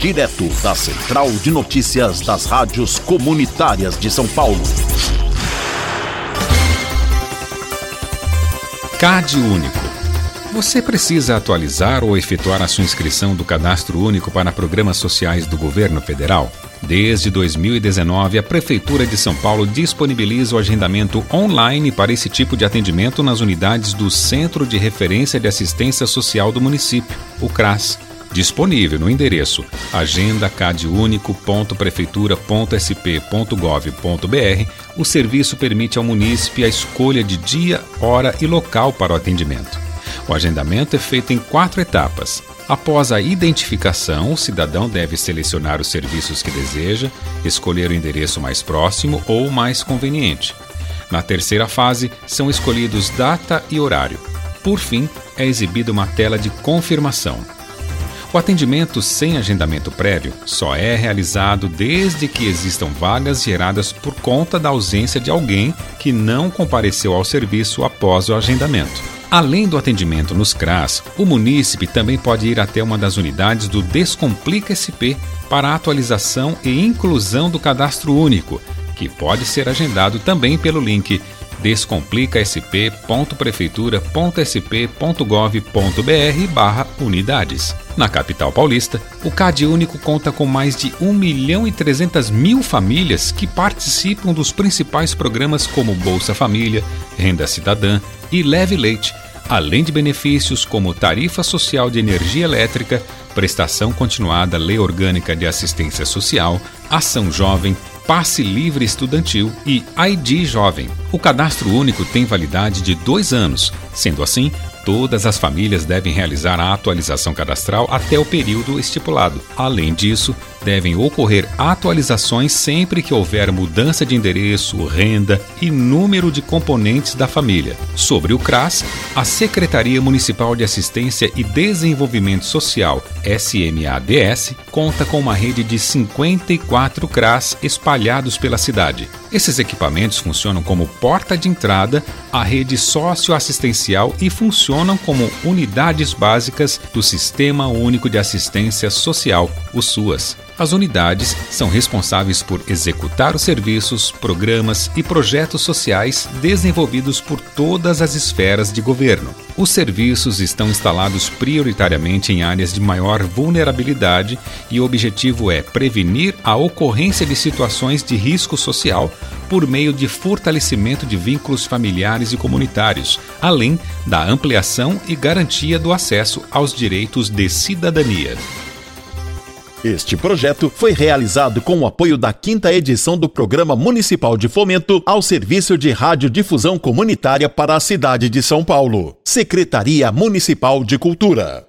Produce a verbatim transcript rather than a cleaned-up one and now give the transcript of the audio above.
direto da Central de Notícias das Rádios Comunitárias de São Paulo. C A D Único. Você precisa atualizar ou efetuar a sua inscrição do Cadastro Único para programas sociais do Governo Federal? Desde dois mil e dezenove, a Prefeitura de São Paulo disponibiliza o agendamento online para esse tipo de atendimento nas unidades do Centro de Referência de Assistência Social do município, o CRAS. Disponível no endereço agenda cadúnico ponto prefeitura ponto s p ponto gov ponto b r, o serviço permite ao munícipe a escolha de dia, hora e local para o atendimento. O agendamento é feito em quatro etapas. Após a identificação, o cidadão deve selecionar os serviços que deseja, escolher o endereço mais próximo ou mais conveniente. Na terceira fase, são escolhidos data e horário. Por fim, é exibida uma tela de confirmação. O atendimento sem agendamento prévio só é realizado desde que existam vagas geradas por conta da ausência de alguém que não compareceu ao serviço após o agendamento. Além do atendimento nos CRAS, o munícipe também pode ir até uma das unidades do Descomplica S P para a atualização e inclusão do Cadastro Único, que pode ser agendado também pelo link descomplica s p ponto prefeitura ponto s p ponto gov ponto b r barra unidades. Na capital paulista, o C A D Único conta com mais de um milhão e trezentas mil famílias que participam dos principais programas como Bolsa Família, Renda Cidadã e Leve Leite, além de benefícios como tarifa social de energia elétrica, prestação continuada, lei orgânica de assistência social, ação jovem, passe livre estudantil e I D jovem. O cadastro único tem validade de dois anos. Sendo assim, todas as famílias devem realizar a atualização cadastral até o período estipulado. Além disso, devem ocorrer atualizações sempre que houver mudança de endereço, renda e número de componentes da família. Sobre o CRAS, a Secretaria Municipal de Assistência e Desenvolvimento Social, S M A D S, conta com uma rede de cinquenta e quatro CRAS espalhados pela cidade. Esses equipamentos funcionam como porta de entrada à rede socioassistencial e funcionam como unidades básicas do Sistema Único de Assistência Social, o SUAS. As unidades são responsáveis por executar os serviços, programas e projetos sociais desenvolvidos por todas as esferas de governo. Os serviços estão instalados prioritariamente em áreas de maior vulnerabilidade e o objetivo é prevenir a ocorrência de situações de risco social por meio de fortalecimento de vínculos familiares e comunitários, além da ampliação e garantia do acesso aos direitos de cidadania. Este projeto foi realizado com o apoio da quinta edição do Programa Municipal de Fomento ao Serviço de Radiodifusão Comunitária para a cidade de São Paulo. Secretaria Municipal de Cultura.